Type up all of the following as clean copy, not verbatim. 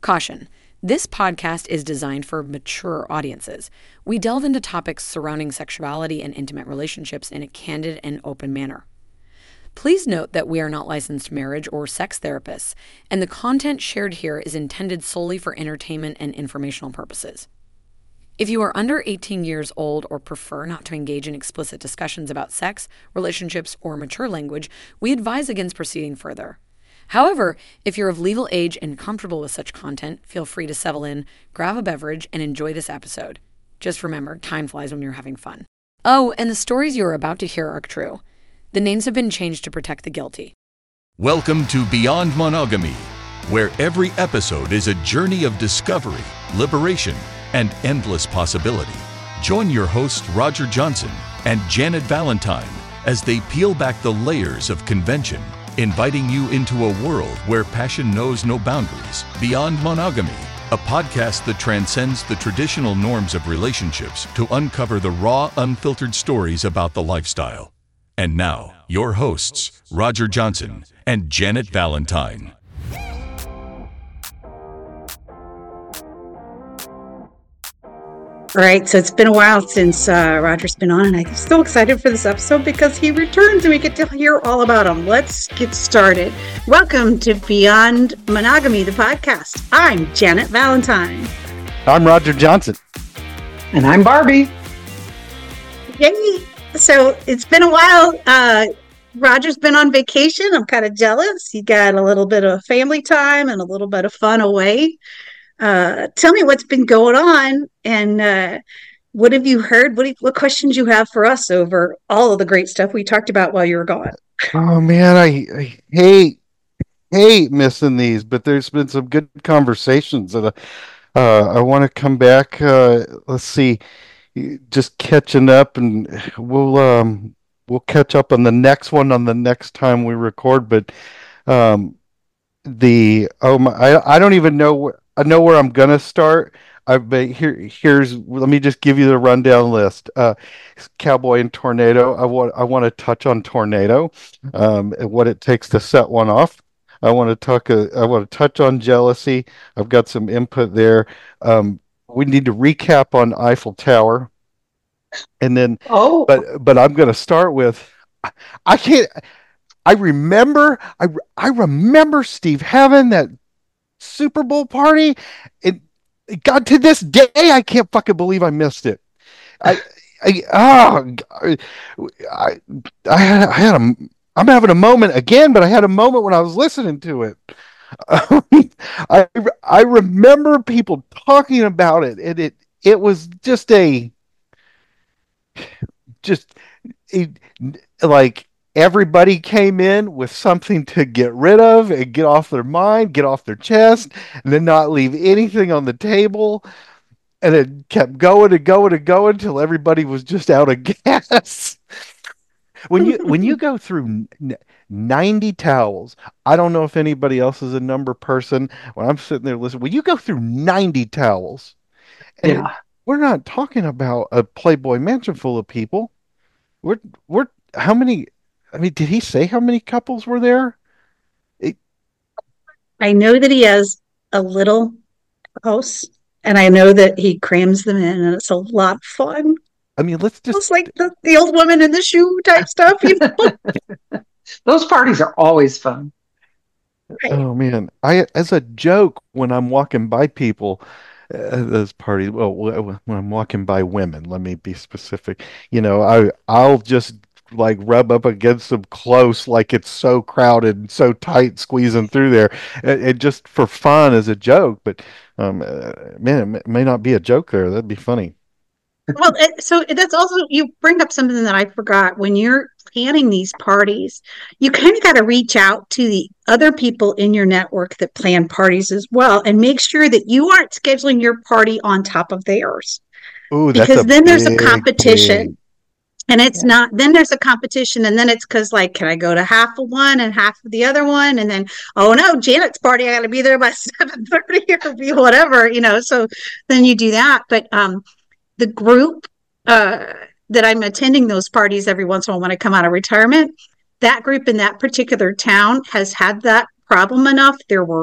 Caution. This podcast is designed for mature audiences. We delve into topics surrounding sexuality and intimate relationships in a candid and open manner. Please note that we are not licensed marriage or sex therapists, and the content shared here is intended solely for entertainment and informational purposes. If you are under 18 years old or prefer not to engage in explicit discussions about sex, relationships, or mature language, we advise against proceeding further. However, if you're of legal age and comfortable with such content, feel free to settle in, grab a beverage, and enjoy this episode. Just remember, time flies when you're having fun. Oh, and the stories you are about to hear are true. The names have been changed to protect the guilty. Welcome to Beyond Monogamy, where every episode is a journey of discovery, liberation, and endless possibility. Join your hosts Roger Johnson and Janet Valentine as they peel back the layers of convention, inviting you into a world where passion knows no boundaries. Beyond Monogamy, a podcast that transcends the traditional norms of relationships to uncover the raw, unfiltered stories about the lifestyle. And now, your hosts, Roger Johnson and Janet Valentine. All right, so it's been a while since Roger's been on, and I'm so excited for this episode because he returns and we get to hear all about him. Let's get started. Welcome to Beyond Monogamy, the podcast. I'm Janet Valentine. I'm Roger Johnson. And I'm Barbie. Yay! So it's been a while. Roger's been on vacation. I'm kind of jealous. He got a little bit of family time and a little bit of fun away. Tell me what's been going on and what have you heard? What questions you have for us over all of the great stuff we talked about while you were gone? Oh man, I hate missing these, but there's been some good conversations that I want to come back. Let's see, just catching up, and we'll catch up on the next one on the next time we record. But I don't even know. I know where I'm gonna start. Here's let me just give you the rundown list. Cowboy and Tornado. I want to touch on Tornado, and what it takes to set one off. I want to touch on jealousy. I've got some input there. We need to recap on Eiffel Tower, and then but I'm gonna start with I can't. I remember Steve having that Super Bowl party. It got to this day, I can't fucking believe I missed it. I'm having a moment again, but I had a moment when I was listening to it. I remember people talking about it, and it was like everybody came in with something to get rid of and get off their mind, get off their chest, and then not leave anything on the table. And it kept going and going and going until everybody was just out of gas. When you go through 90 towels, I don't know if anybody else is a number person. When I'm sitting there listening, when you go through 90 towels, and we're not talking about a Playboy mansion full of people. We're how many? I mean, did he say how many couples were there? I know that he has a little house, and I know that he crams them in, and it's a lot of fun. I mean, it's like the old woman in the shoe type stuff. You know? Those parties are always fun. Right. Oh man, as a joke when I'm walking by people, those parties. Well, when I'm walking by women, let me be specific. I'll just like rub up against them close, like it's so crowded and so tight, squeezing through there, it just for fun as a joke. But man, it may not be a joke there. That'd be funny. Well, so that's also, you bring up something that I forgot. When you're planning these parties, you kind of got to reach out to the other people in your network that plan parties as well, and make sure that you aren't scheduling your party on top of theirs. Ooh, because then there's a competition. And it's not, then there's a competition, and then it's because, like, can I go to half of one and half of the other one? And then, oh no, Janet's party, I got to be there by 7:30 or be whatever, so then you do that. But the group that I'm attending those parties every once in a while when I come out of retirement, that group in that particular town has had that problem enough. There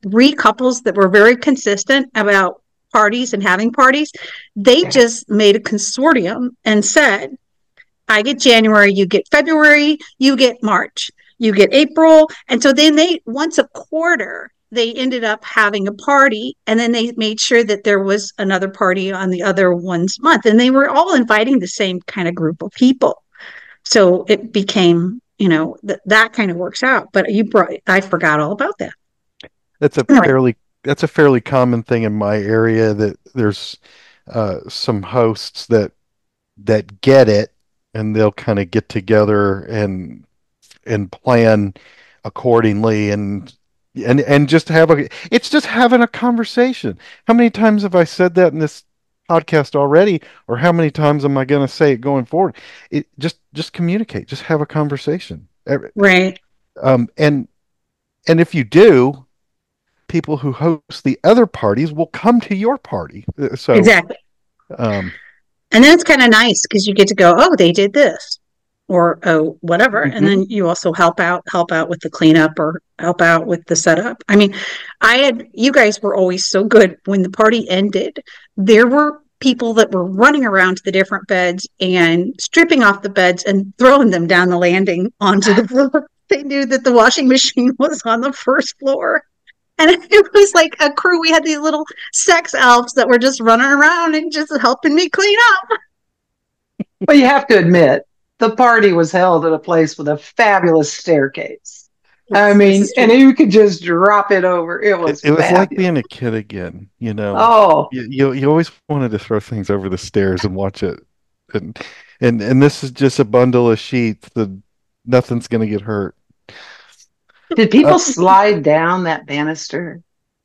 three couples that were very consistent about parties and having parties. They just made a consortium and said, I get January, you get February, you get March, you get April. And so then they, once a quarter, they ended up having a party, and then they made sure that there was another party on the other one's month. And they were all inviting the same kind of group of people. So it became, that kind of works out. But I forgot all about that. That's a fairly common thing in my area, that there's some hosts that get it, and they'll kind of get together and plan accordingly, and just it's just having a conversation. How many times have I said that in this podcast already, or how many times am I going to say it going forward? It just communicate, just have a conversation. Right. And if you do, people who host the other parties will come to your party. So exactly. And then it's kind of nice because you get to go, oh, they did this, or oh, whatever. Mm-hmm. And then you also help out with the cleanup, or help out with the setup. I mean, you guys were always so good. When the party ended, there were people that were running around to the different beds and stripping off the beds and throwing them down the landing onto the floor. They knew that the washing machine was on the first floor. And it was like a crew. We had these little sex elves that were just running around and just helping me clean up. But you have to admit, the party was held at a place with a fabulous staircase. I mean, and you could just drop it over. It was like being a kid again, Oh, you always wanted to throw things over the stairs and watch it, and this is just a bundle of sheets that nothing's going to get hurt. Did people slide down that banister?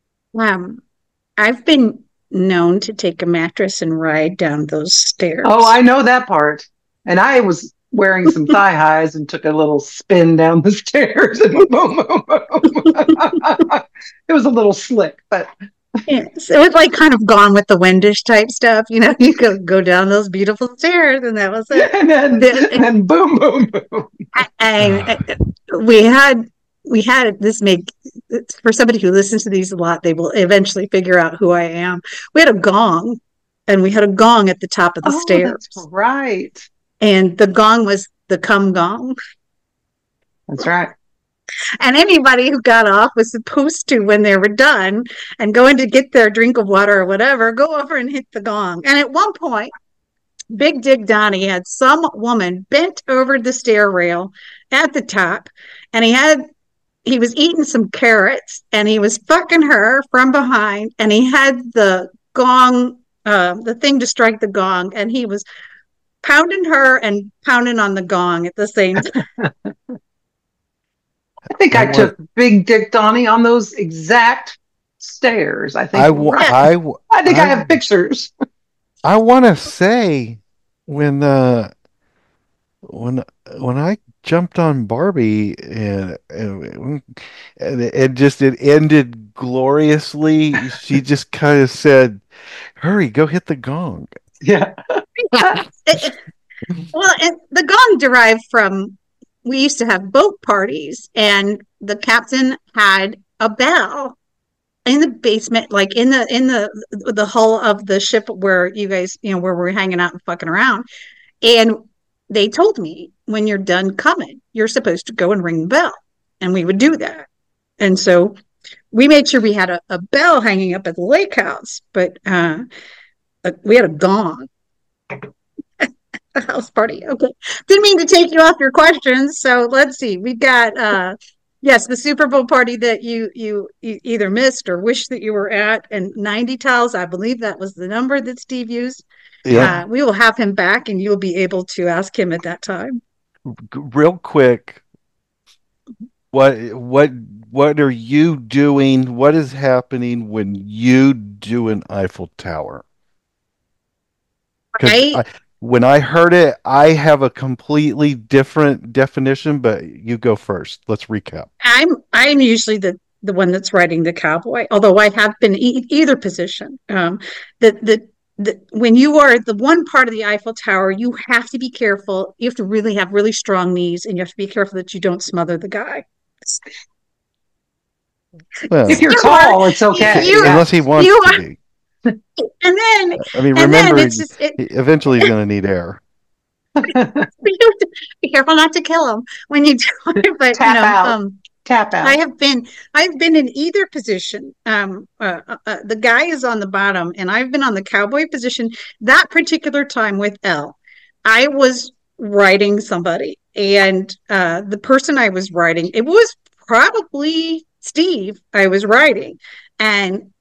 I've been known to take a mattress and ride down those stairs. Oh, I know that part. And I was wearing some thigh highs and took a little spin down the stairs, and boom, boom, boom. It was a little slick, but yes, it was like kind of Gone with the Windish type stuff. You could go down those beautiful stairs, and that was it. And then boom, boom, boom. We had this for somebody who listens to these a lot, they will eventually figure out who I am. We had a gong, and we had a gong at the top of the stairs. That's right. And the gong was the cum gong. That's right. And anybody who got off was supposed to, when they were done and going to get their drink of water or whatever, go over and hit the gong. And at one point, Big Dick Donnie had some woman bent over the stair rail at the top, and he was eating some carrots, and he was fucking her from behind, and he had the gong, the thing to strike the gong, and he was pounding her and pounding on the gong at the same time. I think I took Big Dick Donnie on those exact stairs. I think I have pictures. I want to say when I jumped on Barbie, and it ended gloriously. She just kind of said, "Hurry, go hit the gong." Yeah. Well, and the gong derived from, we used to have boat parties, and the captain had a bell in the basement, like in the hull of the ship where you guys, where we're hanging out and fucking around. And they told me, when you're done coming, you're supposed to go and ring the bell. And we would do that. And so we made sure we had a bell hanging up at the lake house, but we had a gong. A house party. Okay. Didn't mean to take you off your questions. So let's see. We got yes, the Super Bowl party that you either missed or wish that you were at, and 90 tiles. I believe that was the number that Steve used. Yeah. We will have him back, and you'll be able to ask him at that time. Real quick, what are you doing? What is happening when you do an Eiffel Tower? When I heard it, I have a completely different definition, but you go first. Let's recap. I'm usually the one that's riding the cowboy, although I have been either position. When you are the one part of the Eiffel Tower, you have to be careful. You have to really have really strong knees, and you have to be careful that you don't smother the guy. Well, If you're You tall, are. it's okay. You Yeah. unless he wants you to are. be. And then I mean, and then remember, it's just it. eventually he's going to need air. Be careful not to kill him when you do it. But Tap out. Tap I out. have been I've been in either position. The guy is on the bottom, and I've been on the cowboy position. That particular time with Elle, I was writing somebody, and the person I was writing, it was probably Steve I was writing, and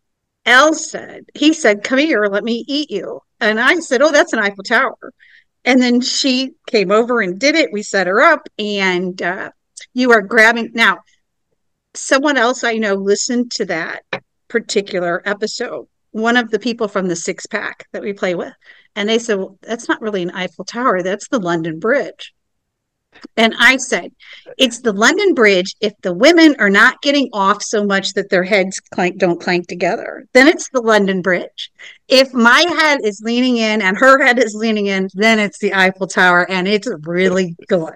he said, "Come here, let me eat you." And I said, "Oh, that's an Eiffel Tower." And then she came over and did it. We set her up, and you are grabbing now someone else I know listened to that particular episode, one of the people from the six pack that we play with. And they said, well, that's not really an Eiffel Tower. That's the London Bridge. And I said, it's the London Bridge. If the women are not getting off so much that their heads don't clank together, then it's the London Bridge. If my head is leaning in and her head is leaning in, then it's the Eiffel Tower, and it's really good.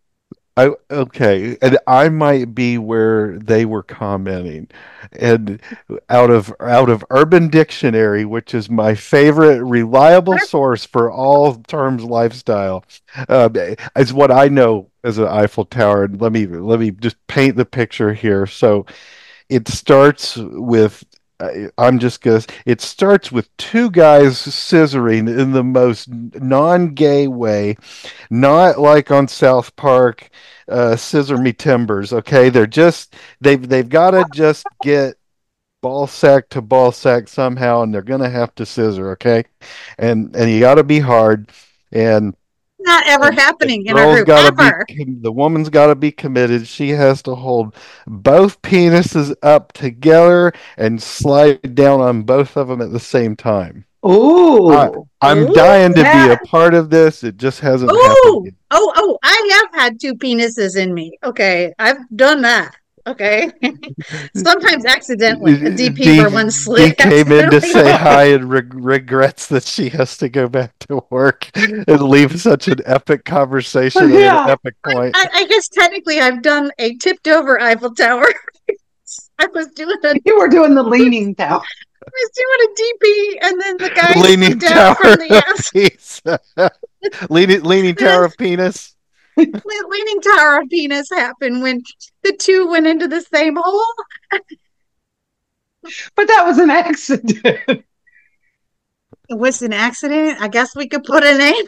Okay, and I might be where they were commenting, and out of Urban Dictionary, which is my favorite reliable source for all terms lifestyle, is what I know as an Eiffel Tower. And let me just paint the picture here. So it starts with. It starts with two guys scissoring in the most non-gay way, not like on South Park, scissor me timbers. Okay, they've got to just get ball sack to ball sack somehow, and they're gonna have to scissor. Okay, and you got to be hard, and Not ever the happening in our girl's group, got to be ever. the woman's got to be committed. She has to hold both penises up together and slide down on both of them at the same time. I, Ooh. I'm Ooh, dying to be That a part of this. It just hasn't happened ooh, yet. I have had two penises in me. Okay, I've done that. Okay, sometimes accidentally. A DP where one slid D came in to accidentally. say hi and regrets that she has to go back to work and leave such an epic conversation at an yeah. epic point. I guess technically I've done a tipped over Eiffel Tower. I was doing a You were doing the leaning tower. I was doing a DP, and then the guy Leaning slid down tower from the of peace. Leaning tower of penis. leaning tower of penis happened when the two went into the same hole. But that was an accident. It was an accident. I guess we could put a name.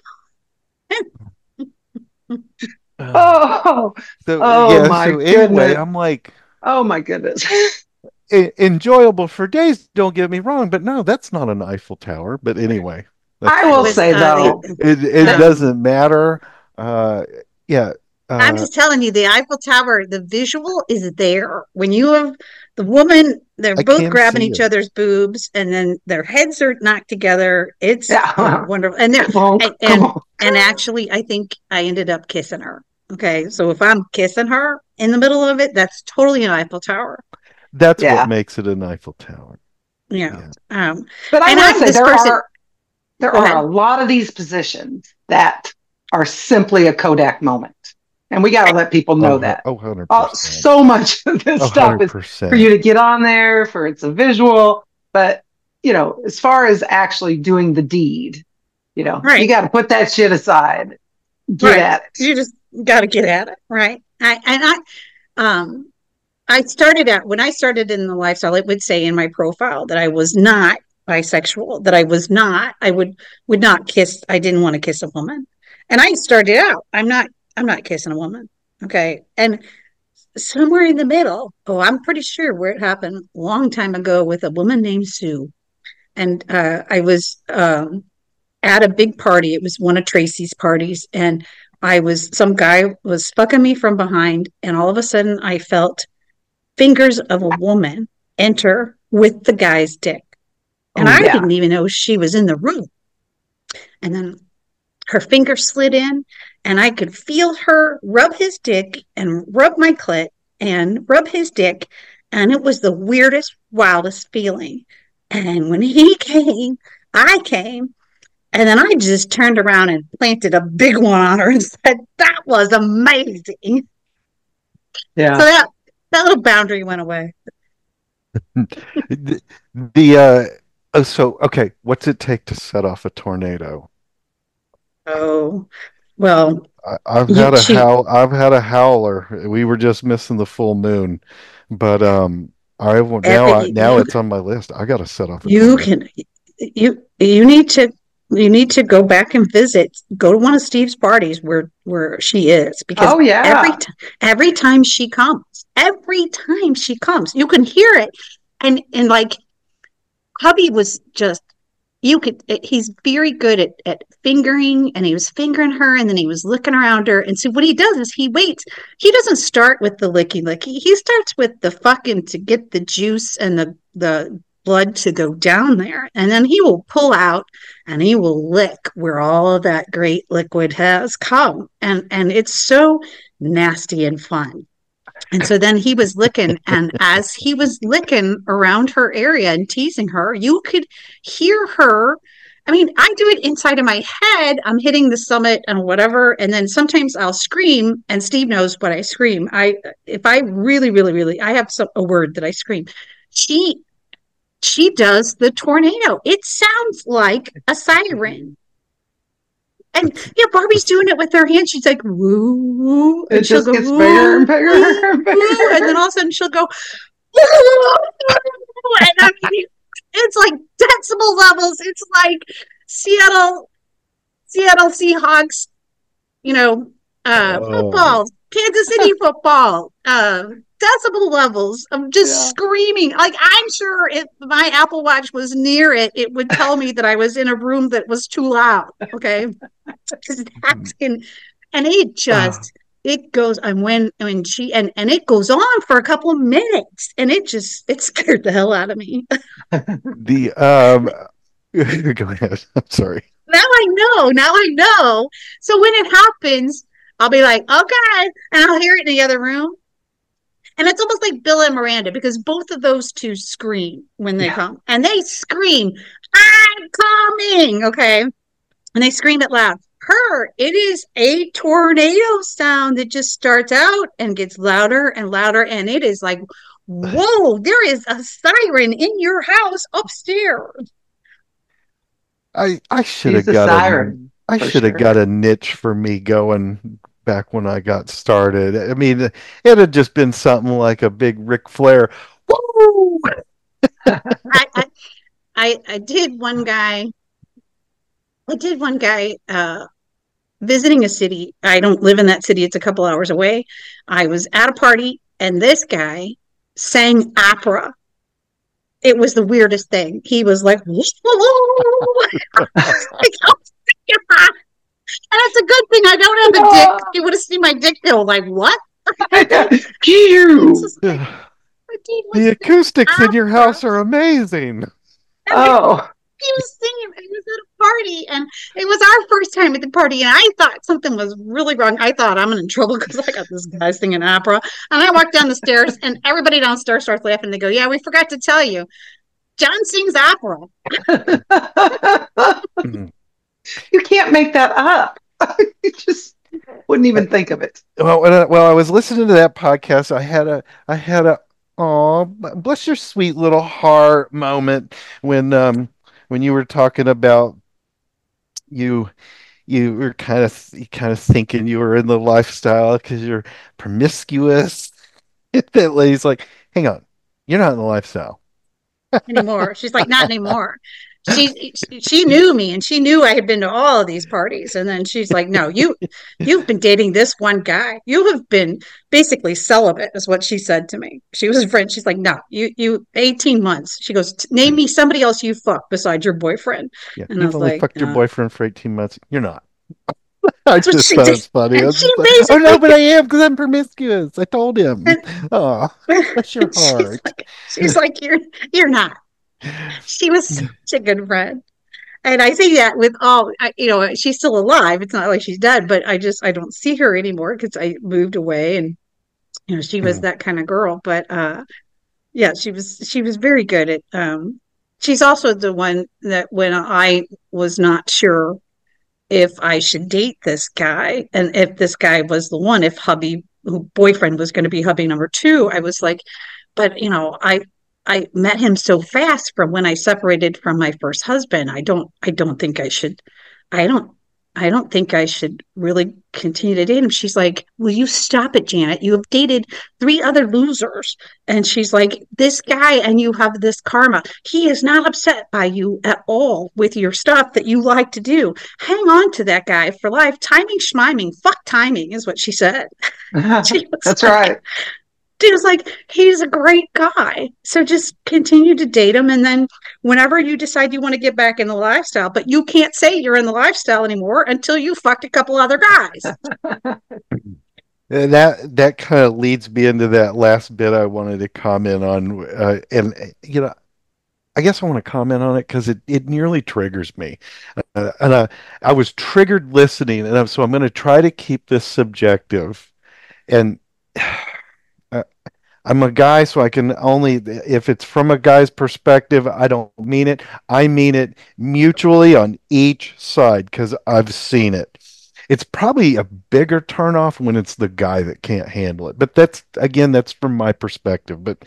Oh, So oh yeah. my So anyway, goodness. I'm like Oh my goodness. enjoyable for days. Don't get me wrong, but no, that's not an Eiffel Tower. But anyway, I that's It will was say it. though, It that um, doesn't matter. Uh, yeah. I'm Uh, just telling you, the Eiffel Tower, the visual is there. When you have the woman, they're I both can grabbing see each it. other's boobs, and then their heads are knocked together. It's a yeah. wonderful, and they're Bonk, come on. and actually, I think I ended up kissing her. Okay, so if I'm kissing her in the middle of it, that's totally an Eiffel Tower. That's what Yeah. makes it an Eiffel Tower. You know, Yeah. But I and will I'm say this there person. are there Go are a ahead. lot of these positions that are simply a Kodak moment. And we got to let people know that. 100%. So much of this stuff is for 100%. you to get on there, for it's a visual. But, as far as actually doing the deed, you Right. got to put that shit aside. Get Right. at it. You just got to get at it. Right. I started out when I started in the lifestyle, it would say in my profile that I was not bisexual, that I was not, I would not kiss, I didn't want to kiss a woman. And I started out, I'm not kissing a woman. Okay. And somewhere in the middle, oh, I'm pretty sure where it happened a long time ago with a woman named Sue. And I was at a big party. It was one of Tracy's parties, and some guy was fucking me from behind, and all of a sudden I felt fingers of a woman enter with the guy's dick. And Oh, I yeah. didn't even know she was in the room. And then her finger slid in, and I could feel her rub his dick and rub my clit and rub his dick. And it was the weirdest, wildest feeling. And when he came, I came, and then I just turned around and planted a big one on her and said, that was amazing. So Yeah. that little boundary went away. The, so okay, what's it take to set off a tornado? Oh, well, I've you had a she I've had a howler. We were just missing the full moon, but I will now you it's on my list. I got to set off a you tornado. can you need to go back and visit. Go to one of Steve's parties where she is, because Oh yeah. every time she comes, you can hear it, and like hubby was just you could he's very good at fingering, and he was fingering her, and then he was looking around her, and so what he does is he waits. He doesn't start with the licky, he starts with the fucking to get the juice and the blood to go down there, and then he will pull out and he will lick where all of that great liquid has come, and it's so nasty and fun. And so then he was licking, and as he was licking around her area and teasing her, you could hear her. I mean, I do it inside of my head. I'm hitting the summit and whatever, and then sometimes I'll scream, and Steve knows what I scream. If I really, really, really, I have a word that I scream. She she does the tornado. It sounds like a siren. And yeah, Barbie's doing it with her hand. She's like, woo, woo, It and she'll just go, gets bigger and woo, bigger woo, and woo, and then bigger. all of a sudden she'll go, woo, and I mean, it's like decibel levels. It's like Seattle, Seattle Seahawks, you know, Oh, football, Kansas City football, decibel levels of just Yeah. screaming. Like, I'm sure if my Apple Watch was near it, it would tell me that I was in a room that was too loud. Okay. Because that's and it uh, just, it goes, and when she, and it goes on for a couple of minutes, and it scared the hell out of me. the go ahead. I'm sorry. Now I know. So when it happens, I'll be like, okay, and I'll hear it in the other room. And it's almost like Bill and Miranda, because both of those two scream when they Yeah. come, and they scream, I'm coming. Okay. And they scream it loud. It is a tornado sound that just starts out and gets louder and louder. And it is like, whoa, there is a siren in your house upstairs. I should She's have a got siren for sure. a niche for me going back when I got started. I mean, it had just been something like a big Ric Flair. Woo! I, I, I did one guy, visiting a city. I don't live in that city. It's a couple hours away. I was at a party, and this guy sang opera. It was the weirdest thing. He was like, and it's a good thing I don't have a dick. Ah, You would have seen my dick go like, what? It's Cue. just like, dude, The what's this acoustics in your opera? house are amazing. And then Oh. he was singing. He was at a party, and it was our first time at the party. And I thought something was really wrong. I thought I'm in trouble because I got this guy singing opera. And I walked down the stairs, and everybody downstairs starts laughing. They go, "Yeah, we forgot to tell you, John sings opera." Mhm. You can't make that up. You just wouldn't Uh, even think of it. Well, I was listening to that podcast. I had a oh, bless your sweet little heart moment when you were talking about you you were kind of thinking you were in the lifestyle because you're promiscuous. That lady's like, hang on, you're not in the lifestyle. Anymore. She's like, not anymore. She knew me, and she knew I had been to all of these parties, and then she's like, no, you've been dating this one guy. You have been basically celibate, is what she said to me. She was a friend. She's like, no, you 18 months. She goes, name me somebody else you fucked besides your boyfriend. Yeah, And I you've was only like, fucked your boblefriend for 18 months. You're not. I that's what just she thought did. it's funny. I And was she just like, oh no, basically but I am because I'm promiscuous. I told him. and, Oh, bless your and heart. she's like, you're not. She was such a good friend. And I say that with all, she's still alive. It's not like she's dead, but I don't see her anymore because I moved away, and she was that kind of girl. But yeah, she was very good at. She's also the one that when I was not sure if I should date this guy and if this guy was the one, if hubby, who boyfriend was going to be hubby number two, I was like, but I met him so fast from when I separated from my first husband. I don't think I should I don't I don't think I should really continue to date him. She's like, will you stop it, Janet? You have dated three other losers. And she's like, this guy and you have this karma. He is not upset by you at all with your stuff that you like to do. Hang on to that guy for life. Timing schmiming. Fuck timing is what she said. She was That's like, right. she was like, he's a great guy. So just continue to date him. And then whenever you decide you want to get back in the lifestyle, but you can't say you're in the lifestyle anymore until you fucked a couple other guys. That kind of leads me into that last bit I wanted to comment on, and I guess I want to comment on it because it nearly triggers me, and I was triggered listening, and so I'm going to try to keep this subjective, and uh, I'm a guy, so I can only if it's from a guy's perspective, I don't mean it. I mean it mutually on each side because I've seen it. It's probably a bigger turnoff when it's the guy that can't handle it. But that's from my perspective. But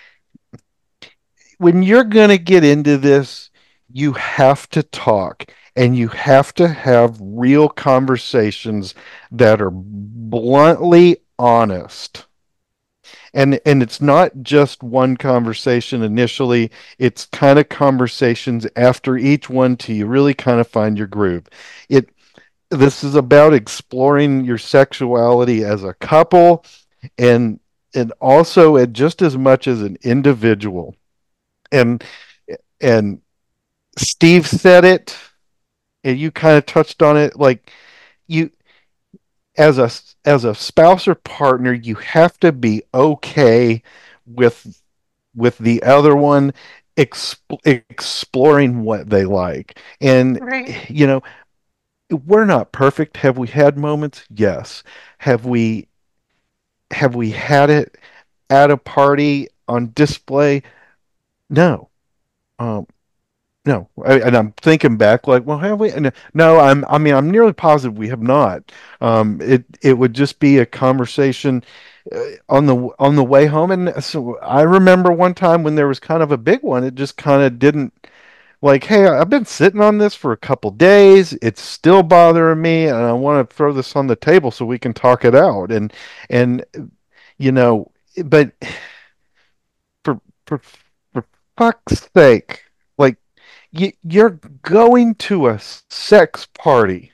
when you're going to get into this, you have to talk and you have to have real conversations that are bluntly honest. And it's not just one conversation initially, it's kind of conversations after each one till you really kind of find your groove. It This is about exploring your sexuality as a couple and also just as much as an individual. And and Steve said it, and you kind of touched on it, like you as a spouse or partner, you have to be okay with the other one exploring what they like. And Right. we're not perfect. Have we had moments? Yes. Have we had it at a party on display? No. Um, no. And I'm thinking back, like, well, have we? No, I'm nearly positive we have not. It would just be a conversation on the way home. And so I remember one time when there was kind of a big one, it just kind of didn't. Like, hey, I've been sitting on this for a couple days. It's still bothering me, and I want to throw this on the table so we can talk it out. And you know, but for for for fuck's sake, like you're going to a sex party.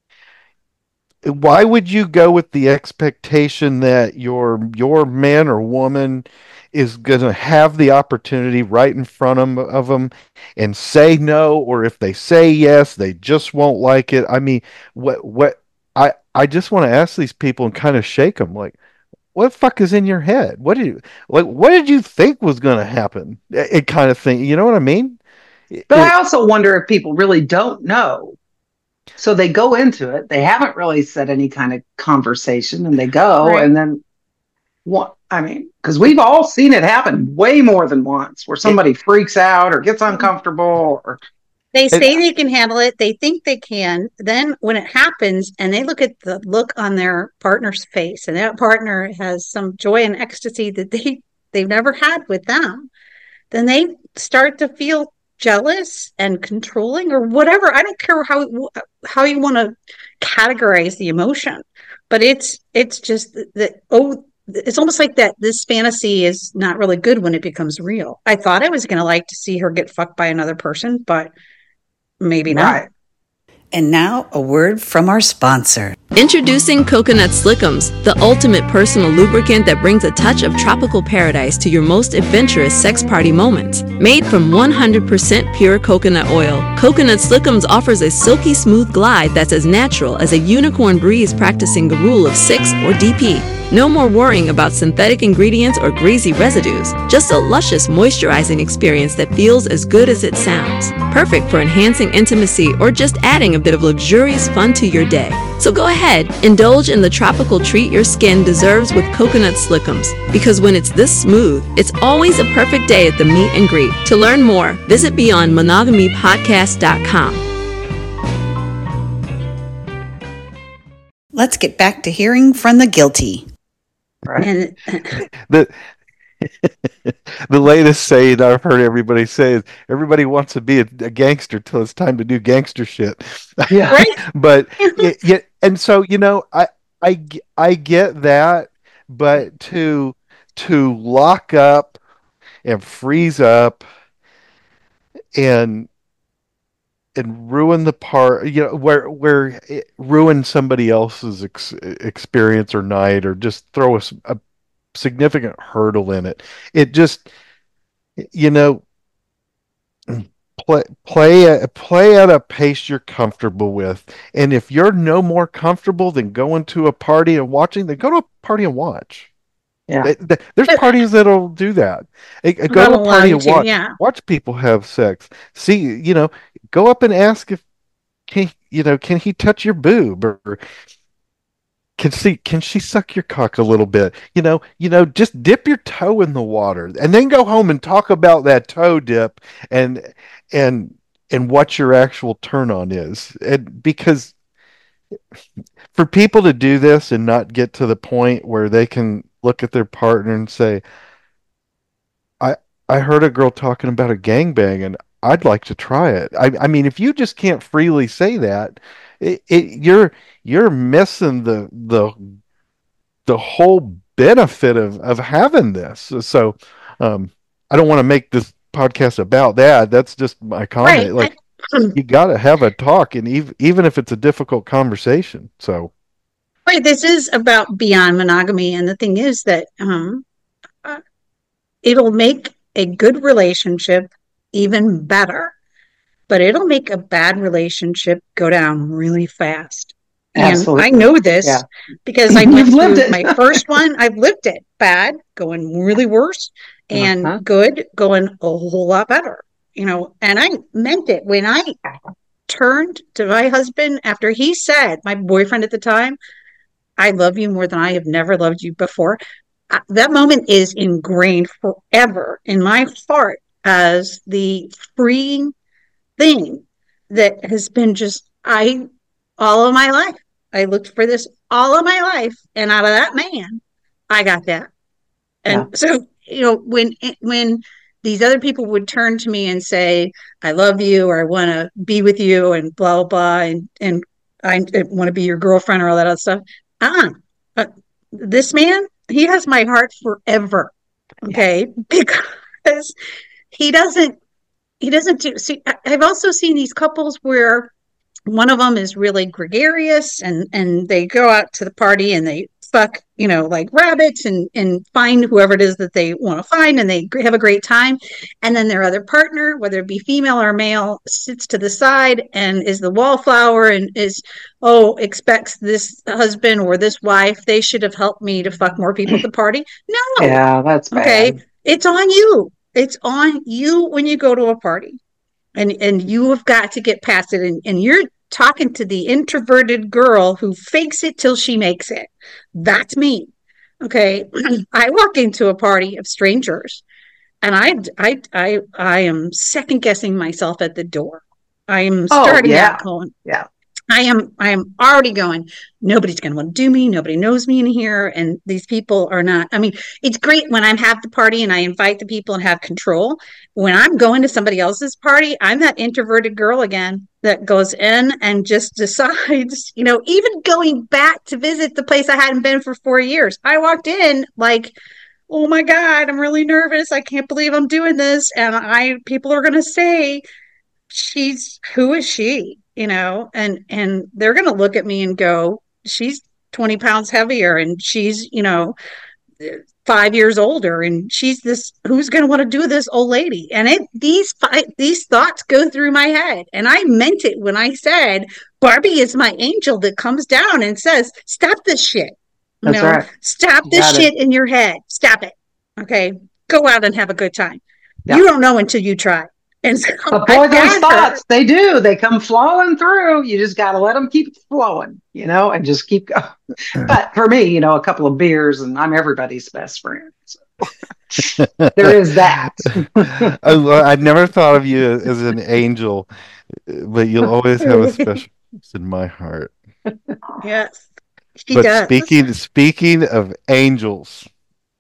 Why would you go with the expectation that your man or woman is going to have the opportunity right in front of them and say no, or if they say yes, they just won't like it? I mean, what I just want to ask these people and kind of shake them, like, what the fuck is in your head? What did you think was going to happen? It kind of thing. You know what I mean? But I also wonder if people really don't know. So they go into it, they haven't really said any kind of conversation, and they go, Right. and then what? I mean, because we've all seen it happen way more than once, where It, somebody freaks out or gets uncomfortable, or They it, say they can handle it. They think they can. Then when it happens and they look at the look on their partner's face and that partner has some joy and ecstasy that they've never had with them, then they start to feel jealous and controlling or whatever. I don't care how you want to categorize the emotion, but it's just that, oh, it's almost like that this fantasy is not really good when it becomes real. I thought I was going to like to see her get fucked by another person, but maybe not. right. And now, a word from our sponsor. Introducing Coconut Slickums, the ultimate personal lubricant that brings a touch of tropical paradise to your most adventurous sex party moments. Made from 100% pure coconut oil, Coconut Slickums offers a silky smooth glide that's as natural as a unicorn breeze practicing the rule of 6 or DP. No more worrying about synthetic ingredients or greasy residues. Just a luscious moisturizing experience that feels as good as it sounds. Perfect for enhancing intimacy or just adding a bit of luxurious fun to your day. So go ahead, indulge in the tropical treat your skin deserves with Coconut Slickums. Because when it's this smooth, it's always a perfect day at the meet and greet. To learn more, visit BeyondMonogamyPodcast.com. Let's get back to hearing from the guilty. Right. And the The latest saying I've heard everybody say is everybody wants to be a gangster till it's time to do gangster shit. Yeah. Right? But yeah, and so I get that, but to lock up and freeze up and ruin the part, where it ruin somebody else's experience or night, or just throw a significant hurdle in it. It just, you know, play at a pace you're comfortable with. And if you're no more comfortable than going to a party and watching, then go to a party and watch. Yeah. There's parties that'll do that. Go I'm to not a party allowed and to, yeah. watch people have sex. See, go up and ask if can he touch your boob, or can she suck your cock a little bit? Just dip your toe in the water and then go home and talk about that toe dip and and what your actual turn on is. And because for people to do this and not get to the point where they can look at their partner and say, I I heard a girl talking about a gangbang and I'd like to try it. I mean, if you just can't freely say that, you're missing the whole benefit of having this. So, I don't want to make this podcast about that. That's just my Right. comment. Like, you got to have a talk, and even if it's a difficult conversation. So, Right. This is about beyond monogamy. And the thing is that uh, it'll make a good relationship even better, but it'll make a bad relationship go down really fast. And I Absolutely. know this Yeah. because I You've went lived through it. my first one. I've lived it bad, going really worse, and Uh-huh. good, going a whole lot better. And I meant it when I turned to my husband after he said, my boyfriend at the time, I love you more than I have never loved you before. That moment is ingrained forever in my heart as the freeing thing that has been just all of my life. I looked for this all of my life, and out of that man, I got that. Yeah. And so, when these other people would turn to me and say, "I love you," or "I want to be with you," and blah blah, and I want to be your girlfriend, or all that other stuff. Uh-uh. Uh, this man, he has my heart forever. Okay, because he doesn't he doesn't do. See, I've also seen these couples where one of them is really gregarious, and they go out to the party and they fuck, like rabbits, and find whoever it is that they want to find, and they have a great time. And then their other partner, whether it be female or male, sits to the side and is the wallflower, and expects this husband or this wife, they should have helped me to fuck more people at the party. No. Yeah, that's Okay. bad. It's on you. It's on you when you go to a party, and you have got to get past it. And you're talking to the introverted girl who fakes it till she makes it. That's me. Okay. I walk into a party of strangers, and I am second guessing myself at the door. I am Oh, starting out yeah. going, Yeah. I am already going, nobody's going to want to do me. Nobody knows me in here. And these people are not, I mean, it's great when I'm at the party and I invite the people and have control. When I'm going to somebody else's party, I'm that introverted girl again that goes in and just decides, even going back to visit the place I hadn't been for 4 years. I walked in like, oh my God, I'm really nervous. I can't believe I'm doing this. And people are going to say, who is she? And they're going to look at me and go, she's 20 pounds heavier, and she's 5 years older, and who's going to want to do this old lady? And these thoughts go through my head, and I meant it when I said Barbie is my angel that comes down and says, stop this shit. That's right. Stop You this got it. shit in your head. Stop it. Okay, go out and have a good time. Yeah. You don't know until you try. And so But boy, those thoughts, they do. They come flowing through. You just got to let them keep flowing, and just keep going. But for me, a couple of beers and I'm everybody's best friend. So there is that. I never thought of you as an angel, but you'll always have a special place in my heart. Yes, she But does. speaking of angels,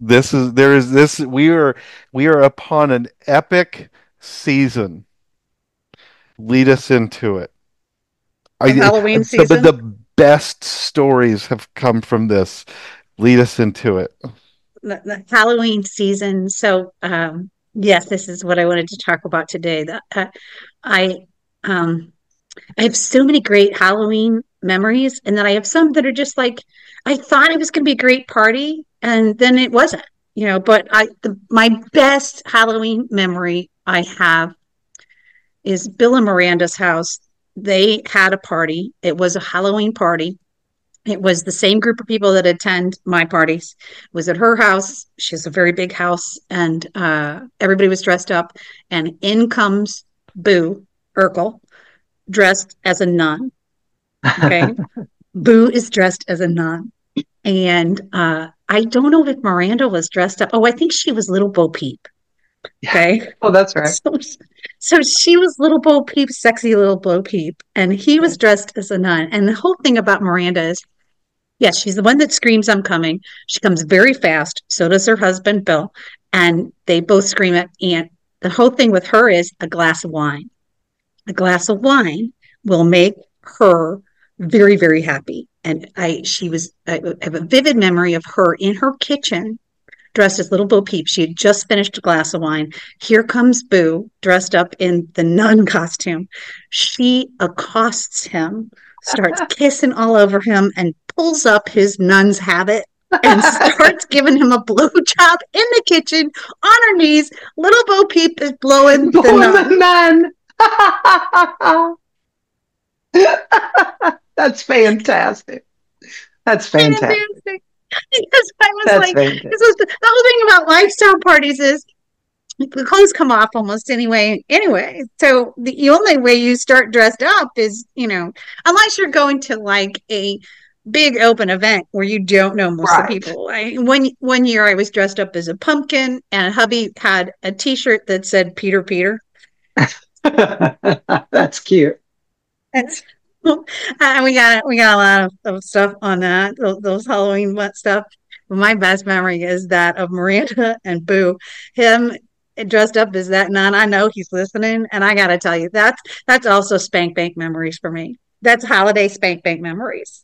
This is there is this we are upon an epic season. Lead us into it. Of Halloween Some of season. the best stories have come from this. Lead us into it. The Halloween season. So, yes, this is what I wanted to talk about today. I, um, I have so many great Halloween memories, and then I have some that are just like I thought it was going to be a great party, and then it wasn't. But my best Halloween memory I have is Bill and Miranda's house. They had a party. It was a Halloween party. It was the same group of people that attend my parties. It was at her house. She has a very big house, and everybody was dressed up. And in comes Boo Urkel, dressed as a nun. Okay, Boo is dressed as a nun, and I don't know if Miranda was dressed up. Oh, I think she was Little Bo Peep. Okay. Oh, that's right. So she was Little Bo Peep, sexy Little Bo Peep, and he was dressed as a nun. And the whole thing about Miranda is, yes, she's the one that screams, "I'm coming." She comes very fast. So does her husband, Bill. And they both scream it. And the whole thing with her is a glass of wine. A glass of wine will make her very, very happy. And I have a vivid memory of her in her kitchen dressed as Little Bo Peep. She had just finished a glass of wine. Here comes Boo, dressed up in the nun costume. She accosts him, starts kissing all over him, and pulls up his nun's habit and starts giving him a blowjob in the kitchen on her knees. Little Bo Peep is blowing the nun. That's fantastic. That's fantastic. Because I was That's like, fantastic. the whole thing about lifestyle parties is the clothes come off almost anyway. Anyway, so the only way you start dressed up is, unless you're going to like a big open event where you don't know most of the people. One year I was dressed up as a pumpkin, and hubby had a T-shirt that said Peter Peter. That's cute. And we got a lot of stuff on that, those Halloween stuff. But my best memory is that of Miranda and Boo, him dressed up as that nun. I know he's listening, and I gotta tell you, that's also spank bank memories for me. That's holiday spank bank memories.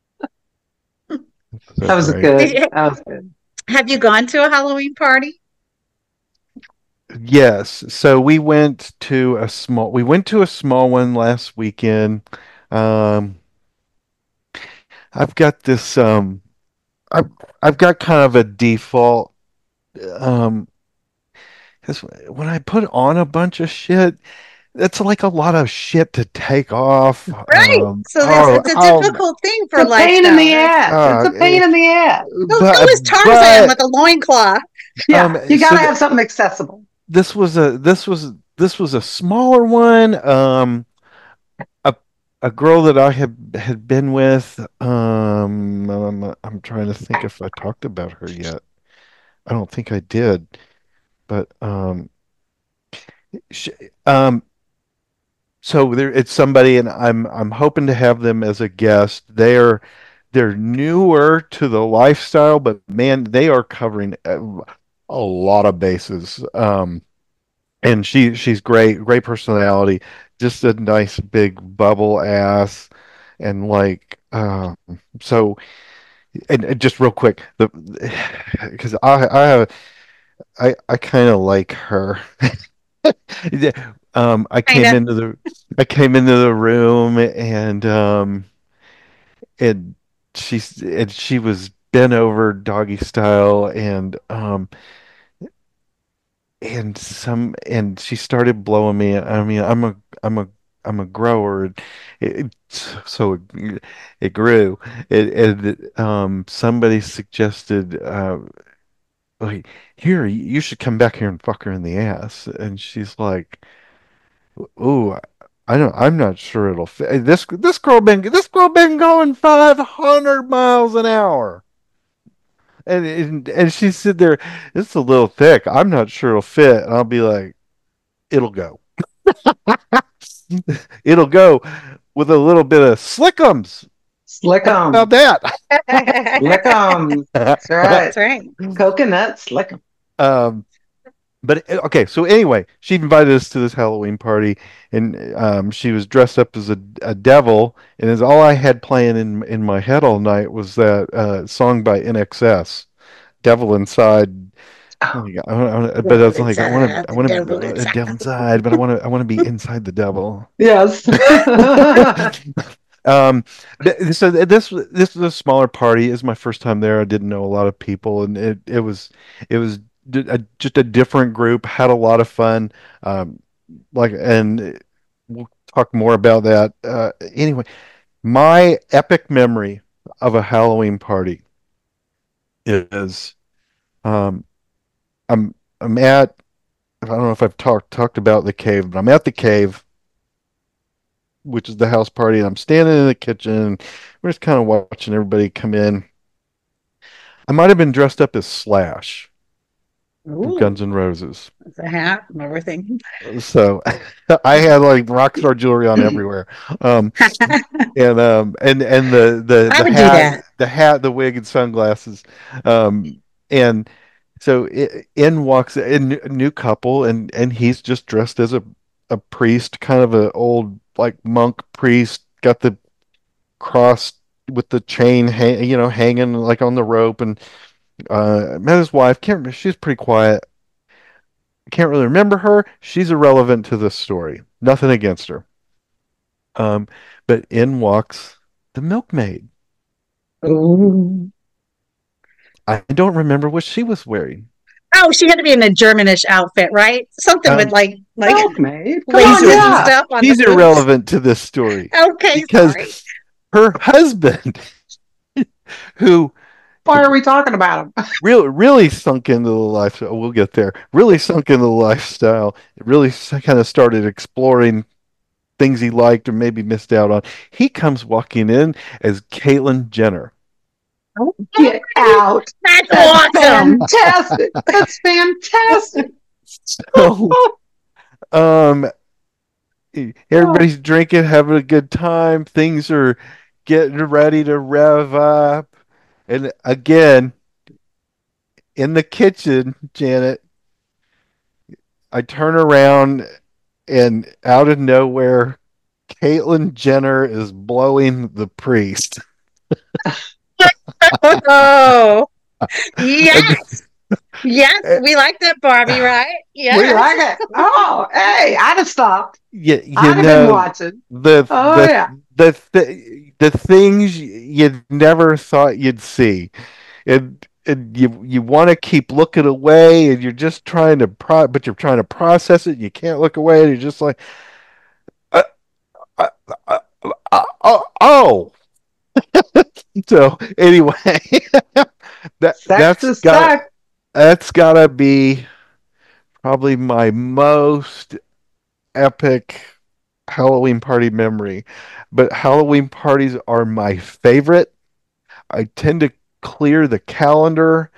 That was good. That was good. Have you gone to a Halloween party? Yes. So we went to a small one last weekend. Um, I've got this I've got kind of a default um because when I put on a bunch of shit, it's like a lot of shit to take off. Right. So it's a difficult thing for it's a pain in the ass. It's a pain in the ass. So is Tarzan with a loincloth. Yeah, you gotta have something accessible. This was a smaller one. A girl that I had been with. I'm trying to think if I talked about her yet. I don't think I did, but she, so it's somebody, and I'm hoping to have them as a guest. They're newer to the lifestyle, but man, they are covering a lot of bases. And she's great personality, just a nice big bubble ass, and like so. And just real quick, because I kind of like her. I came into the room, and she was bent over doggy style, and she started blowing me. I mean, I'm a grower. So it grew. Somebody suggested, like, here, you should come back here and fuck her in the ass. And she's like, "Ooh, I'm not sure it'll fit. This girl been going 500 miles an hour." And she said there, "It's a little thick. I'm not sure it'll fit." And I'll be like, "It'll go." It'll go with a little bit of slickums. Slick How 'em. about that? Slick 'em. That's right. That's right. Coconut, slick 'em. But okay, so anyway, she invited us to this Halloween party, and she was dressed up as a devil, and as all I had playing in my head all night was that song by NXS, "Devil Inside." Oh my God, but I was like, I want to Devil a devil inside. inside, but I want to be inside the devil. Yes. Um, so this was a smaller party. It was my first time there. I didn't know a lot of people, and it was just a different group. Had a lot of fun. Um, and we'll talk more about that. Anyway, my epic memory of a Halloween party is um, I'm at. I don't know if I've talked about the cave, but I'm at the cave, which is the house party, and I'm standing in the kitchen. And we're just kind of watching everybody come in. I might have been dressed up as Slash from Ooh, Guns N' Roses. the hat and everything. So I had like rock star jewelry on everywhere. Um, and I the would do that. hat, the wig, and sunglasses. And so in walks a new couple, and he's just dressed as a priest, kind of an old like monk priest, got the cross with the chain hanging like on the rope. And met his wife. Can't remember, she's pretty quiet. I can't really remember her. She's irrelevant to this story. Nothing against her. Um, but in walks the milkmaid. Ooh. I don't remember what she was wearing. Oh, she had to be in a Germanish outfit, right? Something with Um, like Milkmaid. Come lasers on, and yeah. stuff on She's the boobs. irrelevant to this story Okay, because sorry. her husband, who Why are we talking about him? really sunk into the lifestyle, we'll get there, really sunk into the lifestyle, really kind of started exploring things he liked or maybe missed out on. He comes walking in as Caitlyn Jenner. Get out. That's That's awesome. fantastic. That's fantastic. So, um, everybody's drinking, having a good time. Things are getting ready to rev up. And again, in the kitchen, Janet, I turn around and out of nowhere, Caitlyn Jenner is blowing the priest. Oh, yes. Yes, we like that Barbie, right? Yes. We like it. Oh, hey, I'd have stopped. You I'd have been watching. the Oh, yeah. the things you never thought you'd see, and you want to keep looking away, and you're just trying to but you're trying to process it. And you can't look away, and you're just like, uh, uh, oh. So anyway, Sex is sex. that's gotta be probably my most epic Halloween party memory. But Halloween parties are my favorite. I tend to clear the calendar.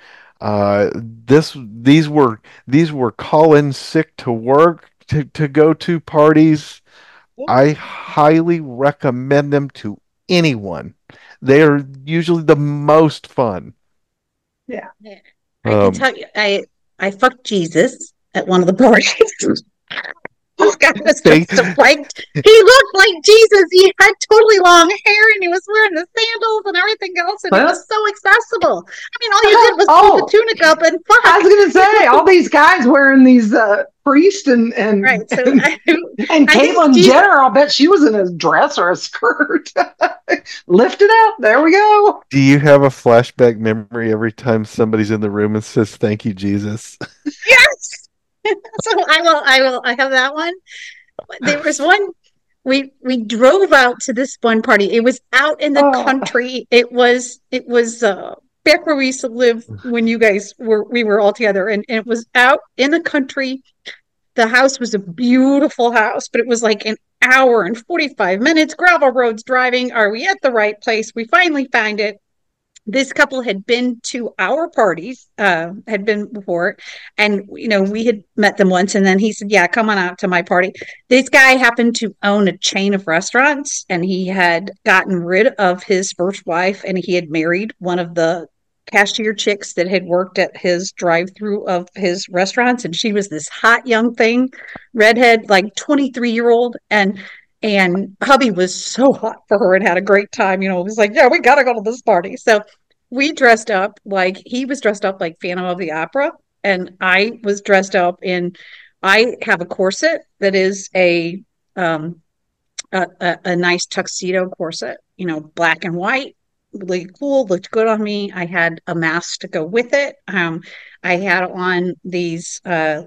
These were call in sick to work to go to parties. I highly recommend them to anyone. They are usually the most fun. Yeah. I can tell you, I fucked Jesus at one of the parties. This guy was dressed up like, he looked like Jesus. He had totally long hair and he was wearing the sandals and everything else. And it was so accessible. I mean, all you did was pull the tunic up and fuck. I was going to say, all these guys wearing these priests and right. So and Caitlyn Jenner, I'll bet she was in a dress or a skirt. Lift it up. There we go. Do you have a flashback memory every time somebody's in the room and says, "Thank you, Jesus"? Yes. So I have that one. There was one, we drove out to this one party. It was out in the country. It was back where we used to live when we were all together, and it was out in the country. The house was a beautiful house, but it was like an hour and 45 minutes, gravel roads driving. Are we at the right place? We finally find it. this couple had been to our parties, had been before, and we had met them once, and then he said, yeah, come on out to my party. This guy happened to own a chain of restaurants, and he had gotten rid of his first wife, and he had married one of the cashier chicks that had worked at his drive-through of his restaurants, and she was this hot young thing, redhead, like 23-year-old, and hubby was so hot for her and had a great time. It was like, yeah, we got to go to this party. So we dressed up he was dressed up like Phantom of the Opera. And I was dressed up I have a corset that is a nice tuxedo corset, black and white, really cool, looked good on me. I had a mask to go with it. I had on these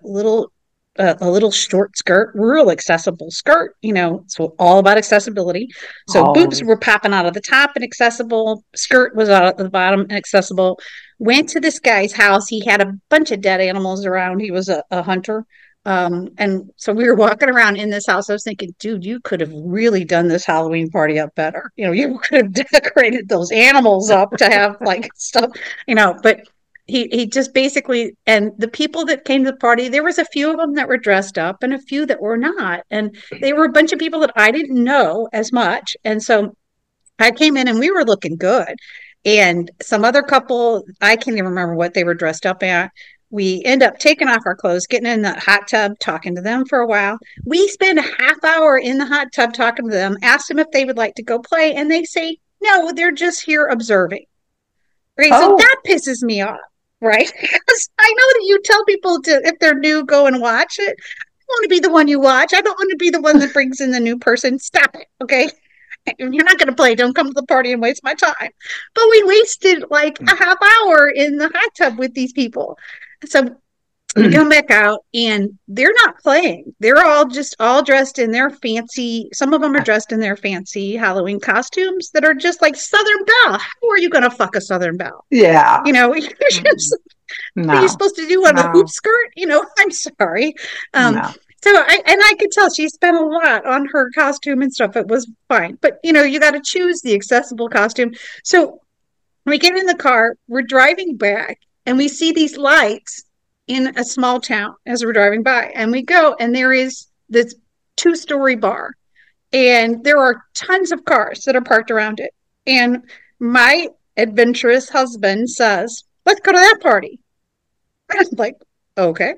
a little short skirt, real accessible skirt, so all about accessibility. So boobs were popping out of the top and accessible, skirt was out at the bottom and accessible. Went to this guy's house. He had a bunch of dead animals around. He was a hunter. And so we were walking around in this house. I was thinking, dude, you could have really done this Halloween party up better. You could have decorated those animals up to have like stuff, but he just basically, and the people that came to the party, there was a few of them that were dressed up and a few that were not. And they were a bunch of people that I didn't know as much. And so I came in and we were looking good. And some other couple, I can't even remember what they were dressed up at. We end up taking off our clothes, getting in the hot tub, talking to them for a while. We spend a half hour in the hot tub talking to them, asked them if they would like to go play. And they say, no, they're just here observing. Right. So that pisses me off. Right. Because I know that you tell people if they're new, go and watch it. I want to be the one you watch. I don't want to be the one that brings in the new person. Stop it. Okay. If you're not going to play, don't come to the party and waste my time. But we wasted like a half hour in the hot tub with these people. So we come back out and they're not playing. They're all dressed in their fancy. Some of them are dressed in their fancy Halloween costumes that are just like Southern Belle. How are you going to fuck a Southern Belle? Yeah. You're just, what are you supposed to do on a hoop skirt? I'm sorry. No. So I could tell she spent a lot on her costume and stuff. It was fine. But, you got to choose the accessible costume. So we get in the car, we're driving back, and we see these lights in a small town as we're driving by. And we go, and there is this 2-story bar. And there are tons of cars that are parked around it. And my adventurous husband says, let's go to that party. I'm like, okay.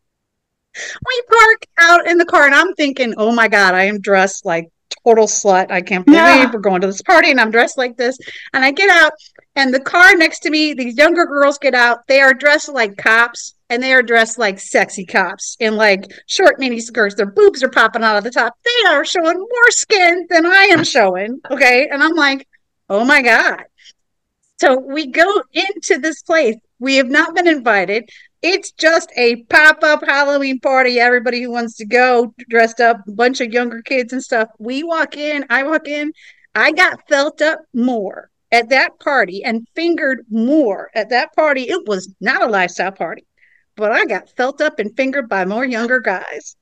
We park out in the car, and I'm thinking, oh my God, I am dressed like total slut. I can't believe we're going to this party, and I'm dressed like this. And I get out, and the car next to me, these younger girls get out. They are dressed like cops, and they are dressed like sexy cops in like short mini skirts. Their boobs are popping out of the top. They are showing more skin than I am showing. Okay. And I'm like, oh my God. So we go into this place. We have not been invited. It's just a pop-up Halloween party. Everybody who wants to go dressed up, a bunch of younger kids and stuff. We walk in, I walk in. I got felt up more at that party and fingered more at that party. It was not a lifestyle party, but I got felt up and fingered by more younger guys.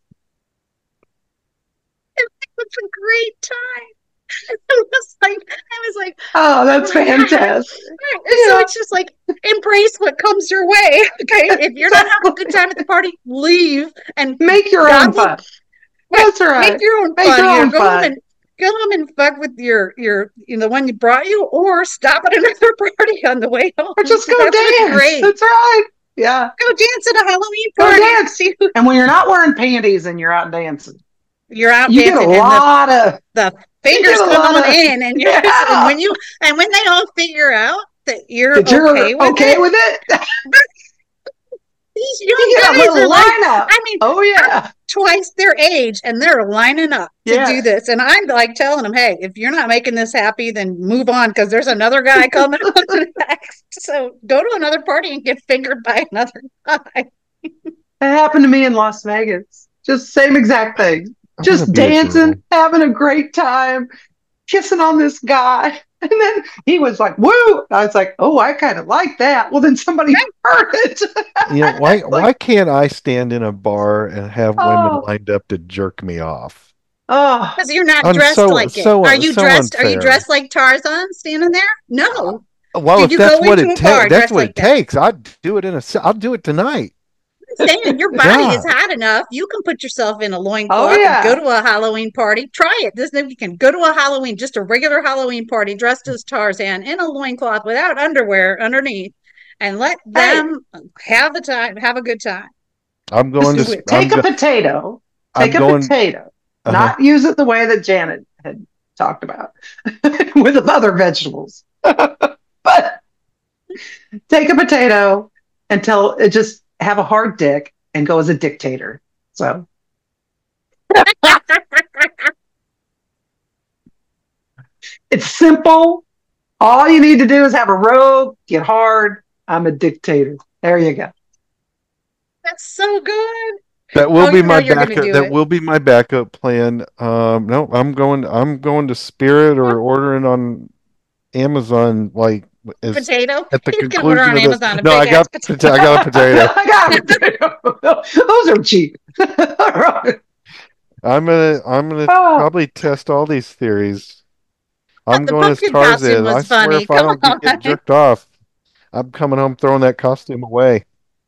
It was a great time. I was like, oh, that's fantastic. Yeah. So it's just like, embrace what comes your way. Okay. If you're not having a good time at the party, leave and make your own fun. That's right. Make your own fun. Go home and fuck with your the one you brought you, or stop at another party on the way home. Or just go dance. Great. That's right. Yeah. Go dance at a Halloween party. Go dance. And when you're not wearing panties and you're out dancing, you're out you dancing. Get a lot of the fingers come on in, and you're and when they all figure out that you're okay with it. These young guys are like, I'm twice their age, and they're lining up to do this. And I'm like telling them, hey, if you're not making this happy, then move on, because there's another guy coming on next. So go to another party and get fingered by another guy. That happened to me in Las Vegas. Just same exact thing. Just dancing, having a great time, kissing on this guy. And then he was like, woo! I was like, oh, I kind of like that. Well, then somebody heard it. Why can't I stand in a bar and have women lined up to jerk me off? Oh, because you're not dressed like it. Are you dressed? Unfair. Are you dressed like Tarzan standing there? No. Well, Did if you that's go what into it a bar takes, that's dressed what like it that? takes. I'll do it tonight. I'm saying your body is God. hot enough. You can put yourself in a Oh loincloth and go yeah. to a Halloween party. Try it. This you can go to a Halloween, just a regular Halloween party dressed as Tarzan in a loincloth without underwear underneath, and let Hey, them have the time, have a good time. I'm going just Do to. it. take a potato. I'm Take a going. potato. Uh-huh. Not use it the way that Janet had talked about with other vegetables. But take a potato and tell it just have a hard dick and go as a dictator. So it's simple. All you need to do is have a robe, get hard. I'm a dictator. There you go. That's so good. That will Oh, be you know my you're going to backup. do That it. will be my backup plan. No, I'm going to Spirit or ordering on Amazon. Like is Potato. at the He's going to order conclusion on of this. Amazon a No, big ass potato. I got a potato. I got a potato. Those are cheap. I'm gonna Oh, probably test all these theories. I'm The going as pumpkin costume Tarzan. I was swear, funny. if I Come don't on. get jerked off, I'm coming home throwing that costume away.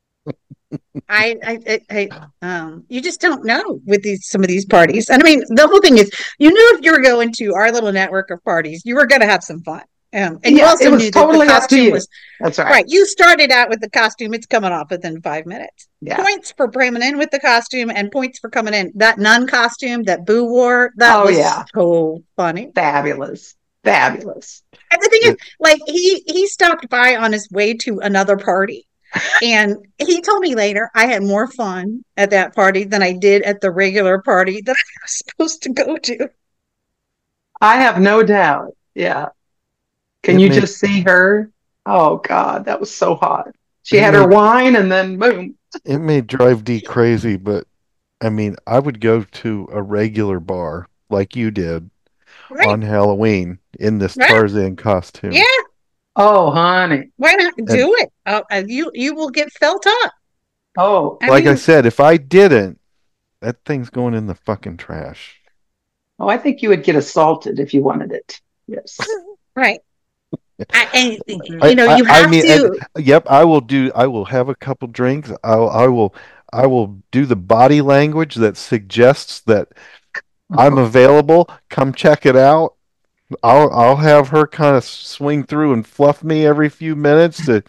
You just don't know with some of these parties. And I mean, the whole thing is, you knew if you were going to our little network of parties, you were going to have some fun. And you yeah, also it was knew that the totally up to costume you. was That's right. right. You started out with the costume; it's coming off within 5 minutes. Yeah. Points for coming in with the costume, and points for coming in. That nun costume that Boo wore, that Oh, was yeah. so funny. Fabulous. Fabulous. And the thing is, It, like he stopped by on his way to another party. And he told me later I had more fun at that party than I did at the regular party that I was supposed to go to. I have no doubt. Yeah. Can it you may just see her? Oh, God, that was so hot. She it had may her wine and then boom. it may drive D crazy, but I mean, I would go to a regular bar like you did Right, on Halloween in this right, Tarzan yeah. costume. Oh, honey. Why not And do it? You will get felt up. Oh, I like I mean, said, if I didn't, that thing's going in the fucking trash. oh, I think you would get assaulted if you wanted it. Yes. right. And I you I have mean, to. yep, I will have a couple drinks. I will do the body language that suggests that I'm available. Come check it out. I'll have her kind of swing through and fluff me every few minutes to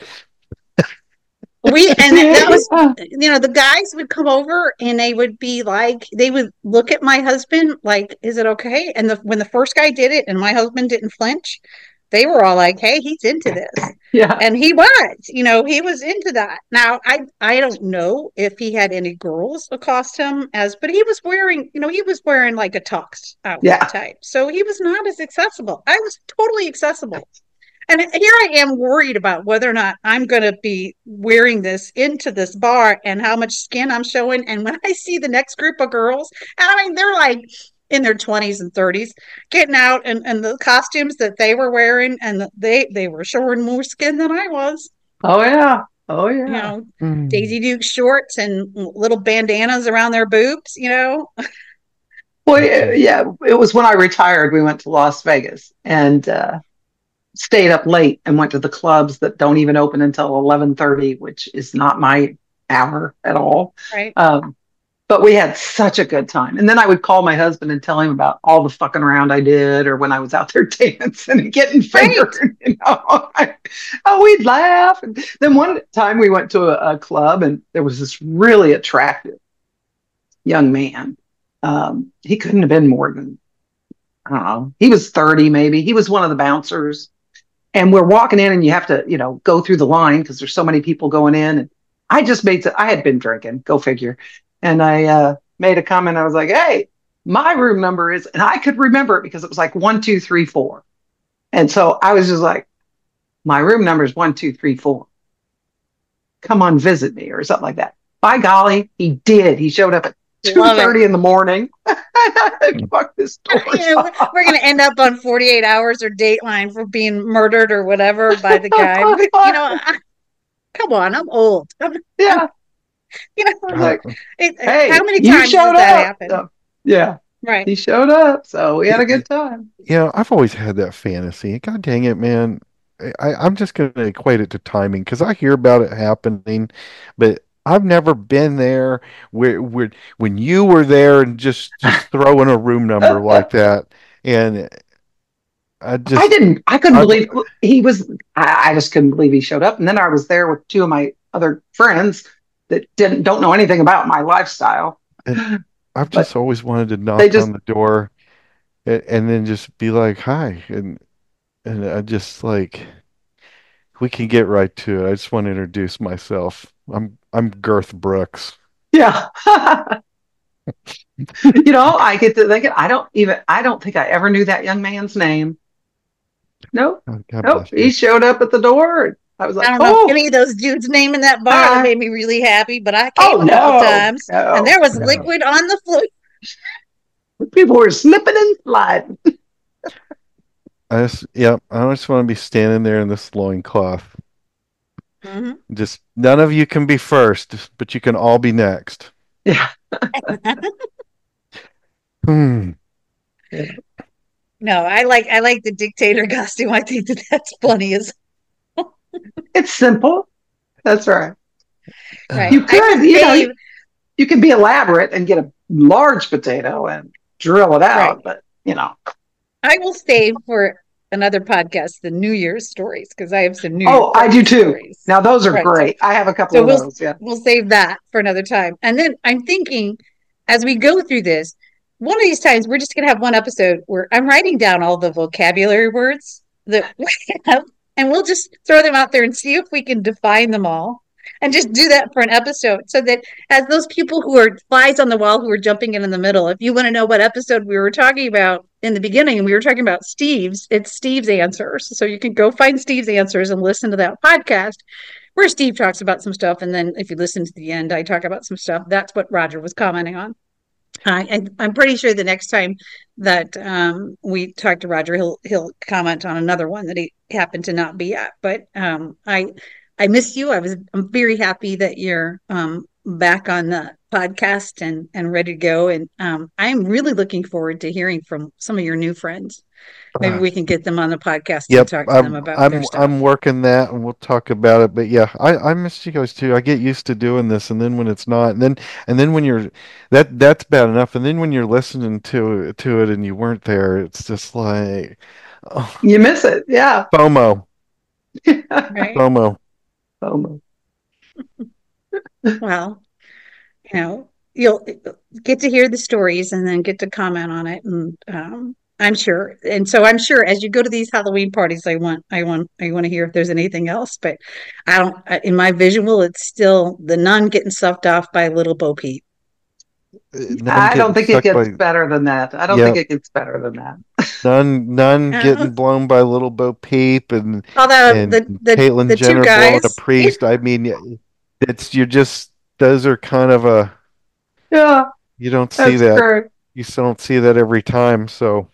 That was, Yeah. the guys would come over and they would be like, they would look at my husband like, is it okay? And when the first guy did it and my husband didn't flinch, they were all like, hey, he's into this. Yeah. And he was into that. Now, I don't know if he had any girls accost him but he was wearing like a tux outfit Yeah. type. So he was not as accessible. I was totally accessible. And here I am worried about whether or not I'm going to be wearing this into this bar and how much skin I'm showing. And when I see the next group of girls, and I mean, they're like in their 20s and 30s, getting out and the costumes that they were wearing, and they were showing more skin than I was. Oh, yeah. Oh, You yeah. know, Daisy Duke shorts and little bandanas around their boobs, Well, yeah, it was when I retired. We went to Las Vegas and stayed up late and went to the clubs that don't even open until 11:30, which is not my hour at all. right? But we had such a good time. And then I would call my husband and tell him about all the fucking around I did, or when I was out there dancing and getting Right. fingered. Oh, we'd laugh. And then one time we went to a club and there was this really attractive young man. He couldn't have been more than, I don't know, he was 30 maybe. He was one of the bouncers. And we're walking in and you have to, go through the line because there's so many people going in. And I had been drinking, go figure. And I made a comment. I was like, hey, my room number is, and I could remember it because it was like 1, 2, 3, 4. And so I was just like, my room number is 1, 2, 3, 4. Come on, visit me or something like that. By golly, he did. He showed up at Love it. 2:30 in the morning. Fuck this door. We're going to end up on 48 hours or Dateline for being murdered or whatever by the guy. Come on, I'm old. Yeah. You know, I was like, how hey, many you times showed does that up. happen? So, yeah, Right. he showed up. So we had a good time. I've always had that fantasy. God dang it, man. I'm just going to equate it to timing because I hear about it happening, but I've never been there where when you were there and just throwing a room number like that, and I just I couldn't I'm believe he was, I just couldn't believe he showed up. And then I was there with two of my other friends that don't know anything about my lifestyle. and I've But just always wanted to they knock just, on the door and then just be like, "Hi," and I just like we can get right to it. I just want to introduce myself. I'm Girth Brooks. yeah. I get to thinking, I don't think I ever knew that young man's name. Nope. Oh, God Nope. bless He you. showed up at the door. I was I like, don't know if oh, any of those dudes name in that bar that hi. made me really happy, but I Oh, came a couple no, times and no, there was no. liquid on the floor. People were slipping and sliding. I just want to be standing there in this loincloth. Mhm. Just none of you can be first, but you can all be next. Yeah. Hmm. Yeah. No, I like the dictator costume. I think that's funny as It's simple. That's right. right. You I will could, save you can be elaborate and get a large potato and drill it right. out, but I will save for another podcast the New Year's stories because I have some New Year's oh, I do Eve too. stories. Now those are Right. great. I have a couple So of those. Yeah. we'll save that for another time. And then I'm thinking as we go through this, one of these times we're just gonna have one episode where I'm writing down all the vocabulary words that we have, and we'll just throw them out there and see if we can define them all. And just do that for an episode so that as those people who are flies on the wall who are jumping in the middle, if you want to know what episode we were talking about in the beginning, and we were talking about Steve's, it's Steve's Answers. So you can go find Steve's Answers and listen to that podcast where Steve talks about some stuff. And then if you listen to the end, I talk about some stuff. That's what Roger was commenting on. I'm pretty sure the next time that we talk to Roger, he'll comment on another one that he happened to not be at. But I miss you. I'm very happy that you're back on the podcast and ready to go. And I'm really looking forward to hearing from some of your new friends. Maybe we can get them on the podcast and Yep, talk to them about their I'm stuff. working that, and we'll talk about it. But yeah, I miss you guys too. I get used to doing this, and then when it's not, and then when you're that's bad enough, and then when you're listening to it and you weren't there, it's just like oh, You miss it. Yeah. FOMO, Right. FOMO. FOMO. Well, you'll get to hear the stories and then get to comment on it. And I'm sure. And so I'm sure as you go to these Halloween parties, I want to hear if there's anything else. But I don't. In my visual, it's still the nun getting sucked off by little Bo Peep. None I don't getting think it sucked gets by better than that. I don't think yeah, it gets better than that. none Uh, getting blown by little Bo Peep although and the Caitlyn two Jenner blowing a guys, priest. I mean, it's you're just those are kind of a Yeah, you don't see that's that. great. You still don't see that every time. So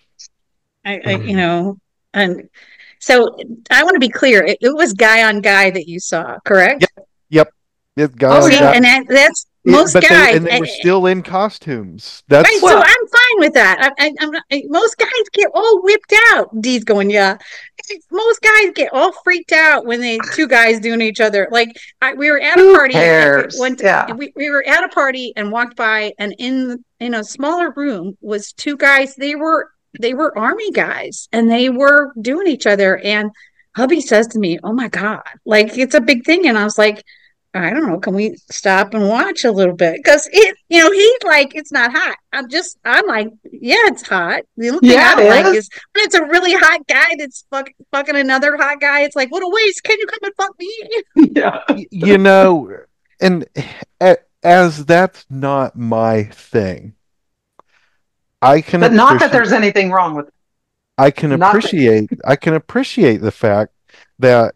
and so I want to be clear. It was guy on guy that you saw, correct? yep, yep. It guy Oh on See, yeah. guy. and that's most But guys. they were still in costumes. Right, That's so Well, I'm fine with that. Most guys get all whipped out. Dee's going, yeah. Most guys get all freaked out when they two guys doing each other. Like we were at a who party, cares? Yeah. we were at a party and walked by, and in a smaller room was two guys. They were army guys, and they were doing each other. And hubby says to me, "Oh my God, like it's a big thing." And I was like, I don't know. Can we stop and watch a little bit? Because he's like, it's not hot. I'm like, yeah, it's hot. The only thing I Yeah, don't like it is. is when it's a really hot guy that's fucking another hot guy. It's like, what a waste. Can you come and fuck me? Yeah. you know, and as that's not my thing. I can But not that appreciate there's anything wrong with it. Not that, I can appreciate the fact that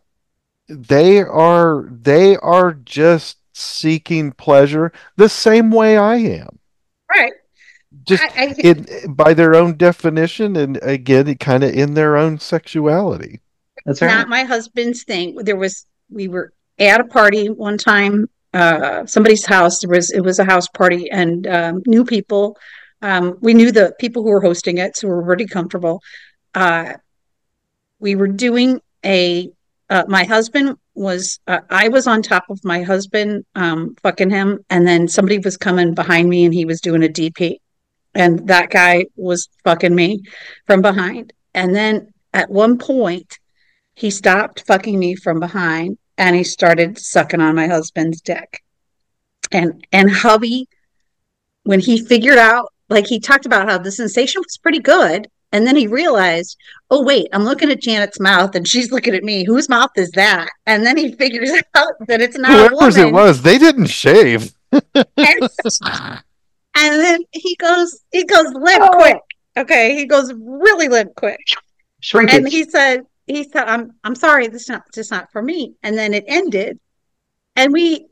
they are just seeking pleasure the same way I am. Right. Just I by their own definition, and again, kind of in their own sexuality. that's not right. my husband's thing. We were at a party one time, somebody's house. It was a house party, and new people. We knew the people who were hosting it, so we were pretty comfortable. Uh, we were doing a my husband was, I was on top of my husband, fucking him. And then somebody was coming behind me and he was doing a DP. And that guy was fucking me from behind. And then at one point, he stopped fucking me from behind and he started sucking on my husband's dick. And hubby, when he figured out, like he talked about how the sensation was pretty good. And then he realized, oh, wait, I'm looking at Janet's mouth and she's looking at me. Whose mouth is that? And then he figures out that it's not a woman. It was, they didn't shave. And then he goes limp quick. Okay. He goes really limp quick. Shrinkage. And he said, I'm sorry, this is just not for me. And then it ended. And we,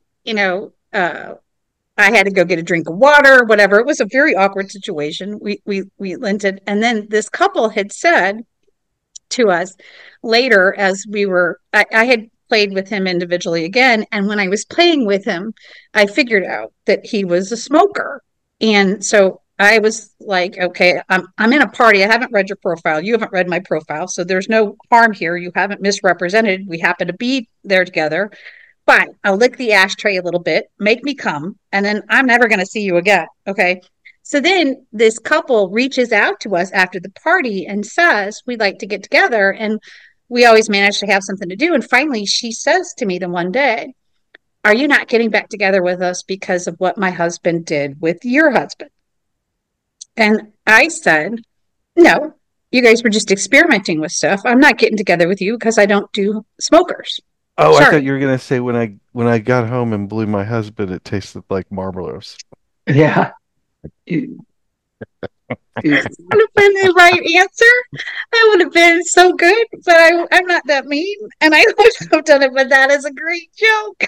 I had to go get a drink of water, whatever. It was a very awkward situation. We lent it. And then this couple had said to us later, as we were, I had played with him individually again. And when I was playing with him, I figured out that he was a smoker. And so I was like, okay, I'm in a party. I haven't read your profile. You haven't read my profile. So there's no harm here. You haven't misrepresented. We happen to be there together. Fine. I'll lick the ashtray a little bit, make me come, and then I'm never going to see you again. Okay. So then this couple reaches out to us after the party and says, we'd like to get together. And we always manage to have something to do. And finally, she says to me the one day, are you not getting back together with us because of what my husband did with your husband? And I said, no, you guys were just experimenting with stuff. I'm not getting together with you because I don't do smokers. Oh, Sorry. I thought you were going to say when I got home and blew my husband, it tasted like Marlboros. Yeah. Would have been the right answer. That would have been so good, but I'm not that mean, and I would have done it. But that is a great joke.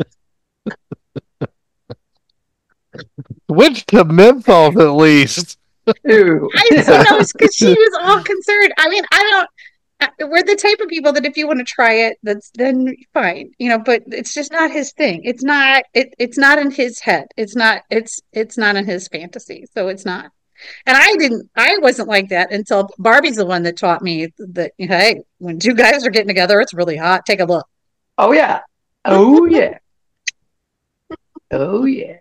Switch to menthol at least. Ew. Because she was all concerned. I mean, we're the type of people that if you want to try it, then fine, but it's just not his thing. It's not in his head. It's not in his fantasy. So it's not. And I wasn't like that until Barbie's the one that taught me that, hey, when two guys are getting together, it's really hot. Take a look. Oh yeah. Oh yeah. Oh yeah.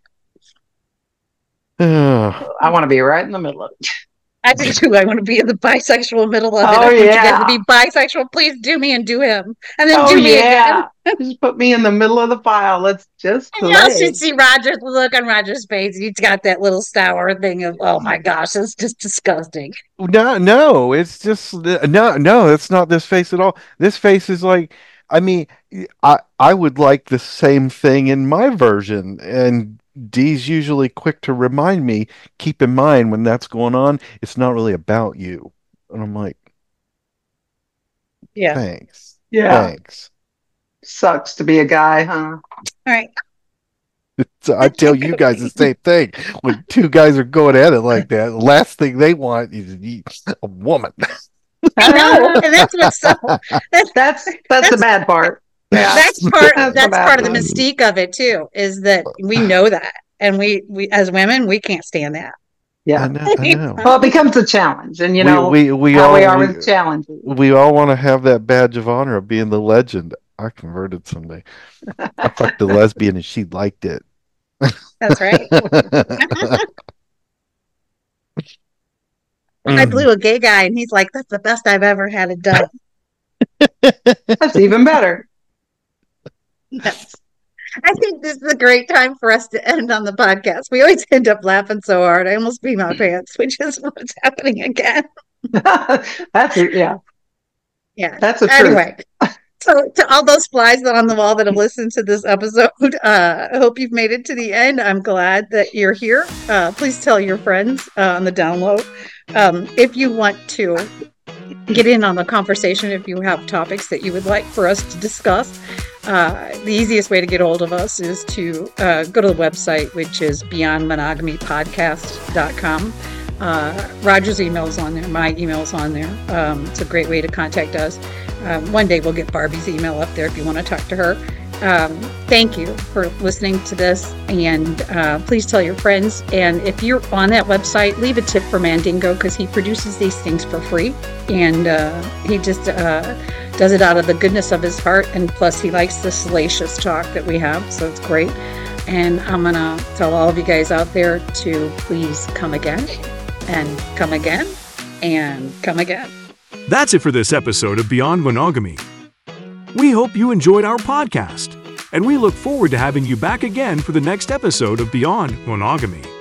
I want to be right in the middle of it. I do too. I want to be in the bisexual middle of it. Oh, I want you guys yeah. to be bisexual. Please do me and do him. And then do Oh me yeah. again. Just put me in the middle of the pile. Let's just And y'all should see Roger's look on Roger's face. He's got that little sour thing of, oh my gosh, it's just disgusting. No, it's just no, it's not this face at all. This face is like, I mean, I would like the same thing in my version, and Dee's usually quick to remind me, keep in mind when that's going on, it's not really about you. And I'm like, Yeah. thanks. Yeah. Thanks. Sucks to be a guy, huh? All right. So I tell you guys the same thing. When two guys are going at it like that, the last thing they want is a woman. I know, and that's what's so. That's the bad part. Yeah. That's part That's part of the bad. mystique of it too, is that we know that, and we as women we can't stand that. Yeah. I know. Well, it becomes a challenge, and we how all we are with challenges. we all want to have that badge of honor of being the legend. I converted someday. I fucked a lesbian and she liked it. That's right. I blew a gay guy, and he's like, "That's the best I've ever had it done." That's even better. Yes. I think this is a great time for us to end on the podcast. We always end up laughing so hard. I almost peed my pants, which is what's happening again. That's it. Yeah. Yeah. That's a truth. Anyway, so to all those flies that on the wall that have listened to this episode, I hope you've made it to the end. I'm glad that you're here. Please tell your friends on the download. If you want to get in on the conversation, if you have topics that you would like for us to discuss, the easiest way to get hold of us is to go to the website, which is beyondmonogamypodcast.com. Roger's email's on there. My email's on there. It's a great way to contact us. One day we'll get Barbie's email up there if you want to talk to her. Thank you for listening to this, and please tell your friends. And if you're on that website, leave a tip for Mandingo, because he produces these things for free, and he just does it out of the goodness of his heart. And plus, he likes the salacious talk that we have. So it's great. And I'm going to tell all of you guys out there to please come again and come again and come again. That's it for this episode of Beyond Monogamy. We hope you enjoyed our podcast, and we look forward to having you back again for the next episode of Beyond Monogamy.